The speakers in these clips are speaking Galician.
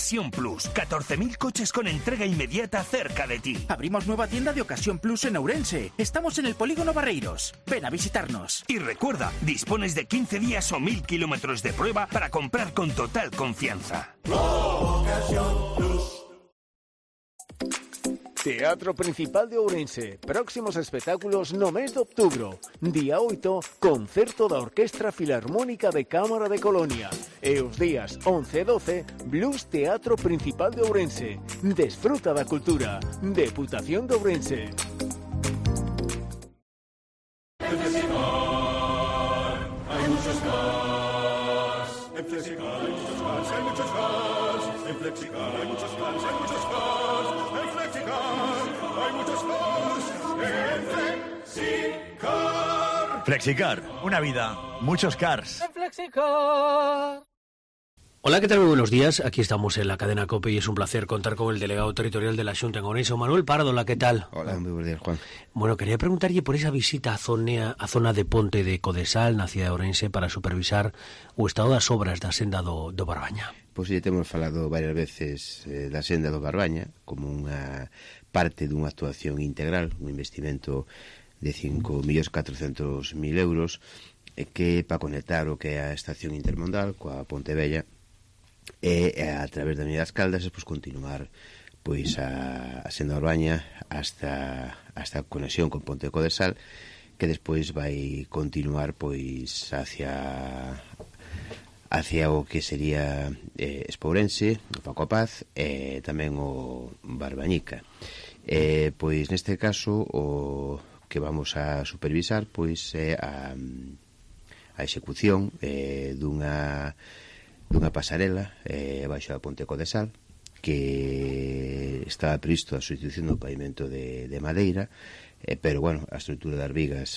Ocasión Plus. 14.000 coches con entrega inmediata cerca de ti. Abrimos nueva tienda de Ocasión Plus en Ourense. Estamos en el Polígono Barreiros. Ven a visitarnos. Y recuerda, dispones de 15 días o 1.000 kilómetros de prueba para comprar con total confianza. Ocasión Plus. Teatro Principal de Ourense. Próximos espectáculos no mes de outubro. Día 8, concerto da Orquestra Filarmónica de Cámara de Colonia. E os días 11 e 12, Blues Teatro Principal de Ourense. Desfruta da cultura. Deputación de Ourense. En Flexicar hay muchos cars. En Flexicar hay muchos cars, hay muchos cars. En Flexicar hay muchos cars, hay muchos cars. En Flexicar hay muchos cars. En Flexicar. Flexicar, una vida, muchos cars. En Flexicar. Hola, ¿qué tal? Muy buenos días. Aquí estamos en la cadena COPE y es un placer contar con el delegado territorial de la Xunta en Ourense, Manuel Pardo. Hola, ¿qué tal? Hola, muy buenos días, Juan. Bueno, quería preguntarlle por esa visita a zona de Ponte de Codesal, na cidade de Ourense, para supervisar o estado das obras da senda do Barbaña. Pois ya temos falado varias veces da senda do Barbaña como unha parte dunha actuación integral, un investimento de 5.400.000 euros que para conectar o que é a estación intermodal coa Ponte Vella e a través da Avenida das Caldas pois continuar pois a senda do Barbaña hasta a conexión con Ponte de Codesal, que despois vai continuar pois hacia o que sería Espourense, o Paco Paz e tamén o Barbañica. Pois neste caso o que vamos a supervisar pois é a execución dunha pasarela baixo da Ponte Codesal, que estaba previsto a sustitución do pavimento de madeira, pero bueno, a estrutura das vigas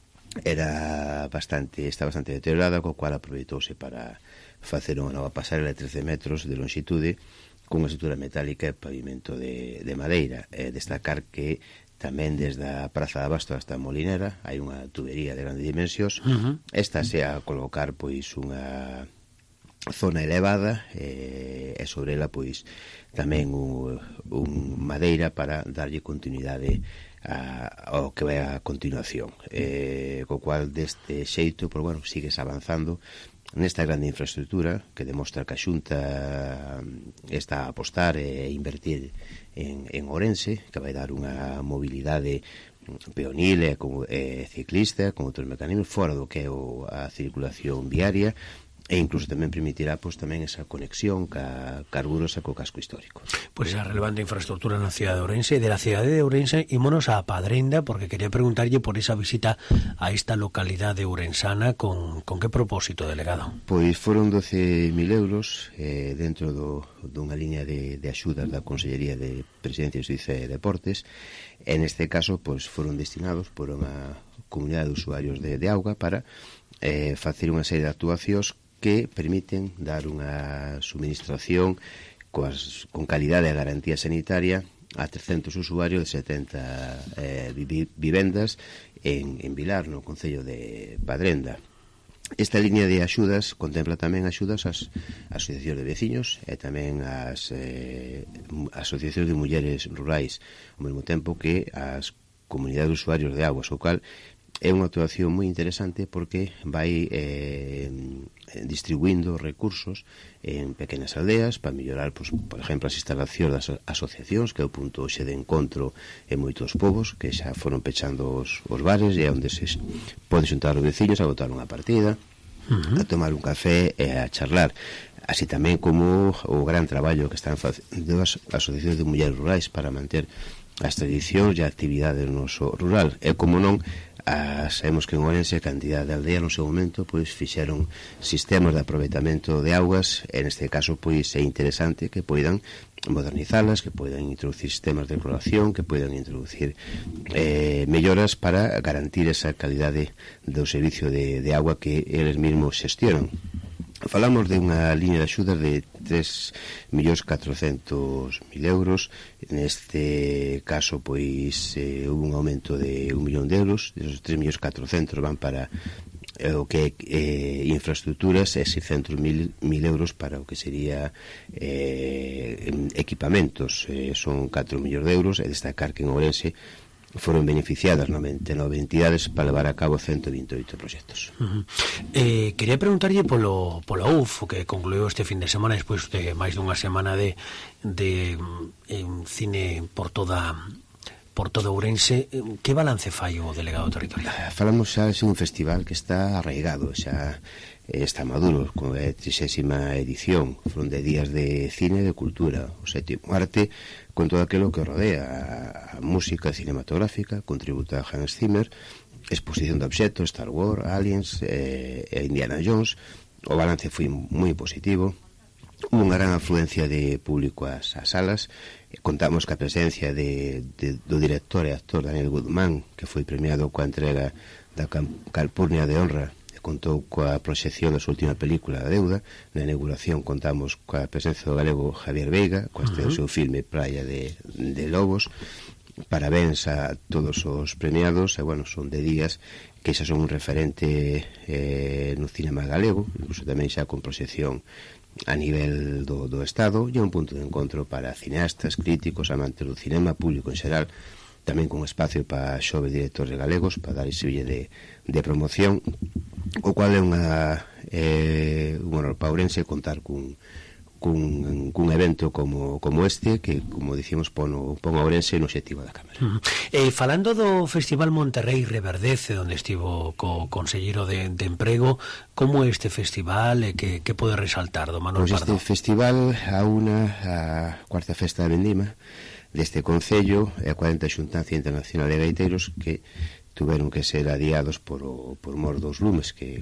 está bastante deteriorada, co cual aproveitouse para facer unha nova pasarela de 13 metros de longitude con unha estrutura metálica e pavimento de madeira. Destacar que tamén desde a Praza de Abasto hasta a Molinera hai unha tubería de grandes dimensións. Esta se a colocar pois unha zona elevada e sobre ela pois tamén un madeira para darlle continuidade ao que vai a continuación, co cual deste xeito pois, bueno, sigues avanzando nesta grande infraestructura que demostra que a Xunta está a apostar e invertir en Ourense, que vai dar unha mobilidade peonil e ciclista con outros mecanismos fora do que é a circulación viaria, e incluso tamén permitirá pois tamén esa conexión ca Carburos e co casco histórico. Pois esa relevante infraestructura na cidade de Ourense. De la cidade de Ourense ímonos a Padrenda, porque quería preguntarlle por esa visita a esta localidade ourensana. Con que propósito, delegado? Pois foron 12.000 euros dentro dunha liña de axudas da Consellería de Presidencia, Xustiza e Deportes. En este caso pois foron destinados por unha comunidade de usuarios de auga para facer unha serie de actuacións que permiten dar unha suministración con calidade e garantía sanitaria a 300 usuarios de 70 vivendas en Vilar, no concello de Padrenda. Esta liña de axudas contempla tamén axudas ás asociacións de veciños e tamén ás asociacións de mulleres rurais, ao mesmo tempo que as comunidades de usuarios de augas, o cual é unha actuación moi interesante porque vai distribuindo recursos en pequenas aldeas para mellorar, por exemplo, as instalacións das asociacións, que é o punto hoxe de encontro en moitos povos que xa foron pechando os bares, e onde se pode xuntar os veciños a botar unha partida, a tomar un café e a charlar, así tamén como o gran traballo que están facendo as asociacións de mulleres rurais para manter as tradicións e a actividade do noso rural. E como non, sabemos que en Ourense a cantidade de aldea no seu momento pois fixeron sistemas de aproveitamento de augas, e neste caso pois é interesante que poidan modernizalas, que poidan introducir sistemas de cloración, que poidan introducir melloras para garantir esa calidade do servicio de agua que eles mesmos xestionan. Falamos de unha liña de axuda de 3.400.000 euros. Neste caso, pois, houve un aumento de 1 millón de euros. Esos 3.400.000 van para o que infraestructuras e 600.000 euros para o que sería equipamentos, son 4 millóns de euros, e destacar que en Ourense foron beneficiadas 99 entidades para levar a cabo 128 proxectos. Quería preguntarlle polo UF, que concluiu este fin de semana despois de máis dunha semana de cine por toda Ourense. Que balance fai o delegado territorial? Falamos xa de un festival que está arraigado, xa está maduro, con a 30ª edición. Foron de días de cine e de cultura, o sétimo arte, con todo aquilo que rodea a música cinematográfica, contributo a Hans Zimmer, exposición de obxectos, Star Wars, Aliens e Indiana Jones. O balance foi moi positivo, unha gran afluencia de público ás salas. Contamos ca presencia do director e actor Daniel Guzmán, que foi premiado coa entrega da Calpurnia de Honra, e contou coa proxección da súa última película, A Deuda. Na inauguración contamos coa presencia do galego Javier Veiga, coa estrela do seu filme Praia de Lobos. Parabéns a todos os premiados, e bueno, son de días que xa son un referente no cinema galego, incluso tamén xa con proxección a nivel do Estado, e un punto de encontro para cineastas, críticos, amantes do cinema, público en xeral, tamén con espacio para xoves directores galegos, para dar ese bille de promoción, o cual é unha honor para Ourense contar cun evento como este, que, como dicimos, pon a Ourense no obxectivo da Cámara. Falando do Festival Monterrey Reverdece, onde estivo co conselleiro de Emprego, como é este festival e que pode resaltar do Manuel Pardo? Este festival aúna a cuarta festa da vendima deste Concello e a 40 Xuntancia Internacional de Gaiteiros, que tuveron que ser adiados por mor dos lumes que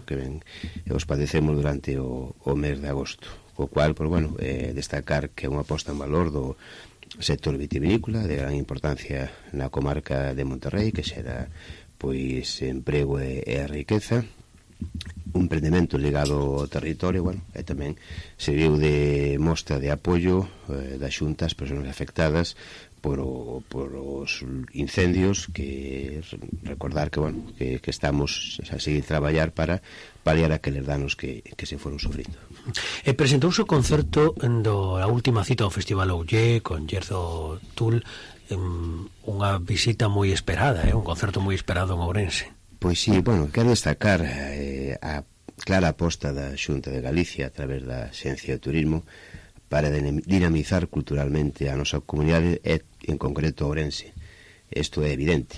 os padecemos durante o mes de agosto. O cual, destacar que é unha posta en valor do sector vitivinícola de gran importancia na comarca de Monterrey, que xera emprego e riqueza, un emprendemento ligado ao territorio, e tamén serviu de mostra de apoio da Xunta ás persoas afectadas por os incendios, que recordar que estamos a seguir traballar para paliar aqueles danos que se foron sufrindo. Presentouse o concerto da última cita do Festival Ollé con Gerzo Tull, unha visita moi esperada, un concerto moi esperado en Ourense. Pois sí, quero destacar a clara aposta da Xunta de Galicia a través da Xencia de Turismo para dinamizar culturalmente a nosa comunidade e, en concreto, Ourense. Isto é evidente,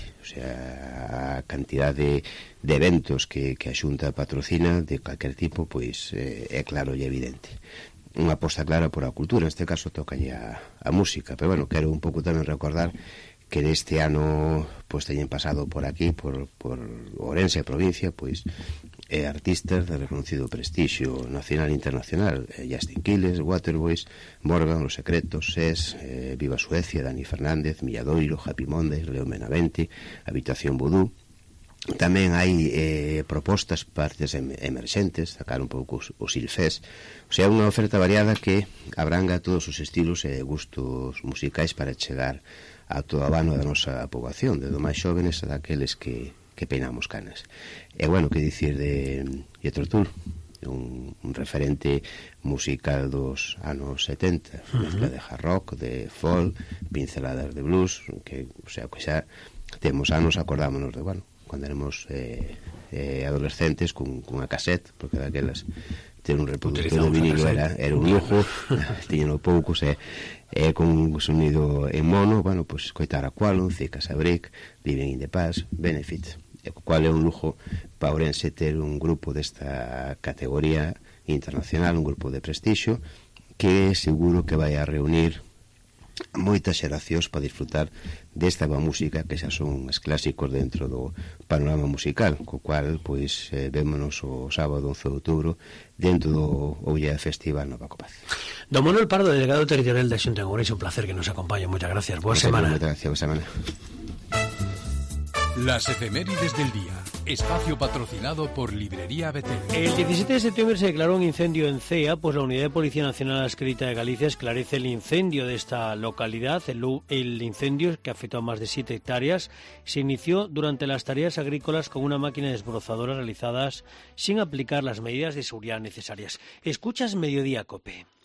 a cantidade de eventos que a Xunta patrocina de calquer tipo, é claro e evidente. Unha aposta clara por a cultura, neste caso tocalle a música, pero quero un pouco tamén recordar que deste ano teñen pasado por aquí, por Ourense e provincia, artistas de reconocido prestixio nacional e internacional, Justin Quiles, Waterboys, Morgan, Los Secretos, SES, Viva Suecia, Dani Fernández, Milladoiro, Happy Mondays, Leo Benavente, Habitación Vudú. Tamén hai propostas partes emerxentes, sacar un pouco o Silfés, unha oferta variada que abranga todos os estilos e gustos musicais para chegar a todo a vano da nosa poboación, desde os máis xóvenes a daqueles que peinamos canas. E que dicir de Jethro Tull, un referente musical dos anos 70, mezcla de hard rock, de folk, pinceladas de blues, que xa temos anos, acordámonos de, cando éramos adolescentes cunha cassette, porque daquelas ter un reproductor de vinilo era un lujo, tiñeno poucos, con un sonido en mono, coitar a Qualon, Zika Sabric, Living in the Past, Benefit, o cual é un lujo para Ourense ter un grupo desta categoría internacional, un grupo de prestixio, que seguro que vai a reunir moitas xeracións para disfrutar desta boa música, que xa son os clásicos dentro do panorama musical, co cual vémonos o sábado 11 de outubro dentro do Ollé Festival no Paco Paz. Don Manuel Pardo, delegado territorial da Xunta de Ourense, un placer que nos acompañe. Moitas gracias, boa semana. Moitas gracias, boa semana. Las efemérides del día. Espacio patrocinado por Librería Betel. El 17 de septiembre se declaró un incendio en Cea, pues la Unidad de Policía Nacional Adscrita de Galicia esclarece el incendio de esta localidad. El incendio, que afectó a más de 7 hectáreas, se inició durante las tareas agrícolas con una máquina desbrozadora realizadas sin aplicar las medidas de seguridad necesarias. Escuchas Mediodía Cope.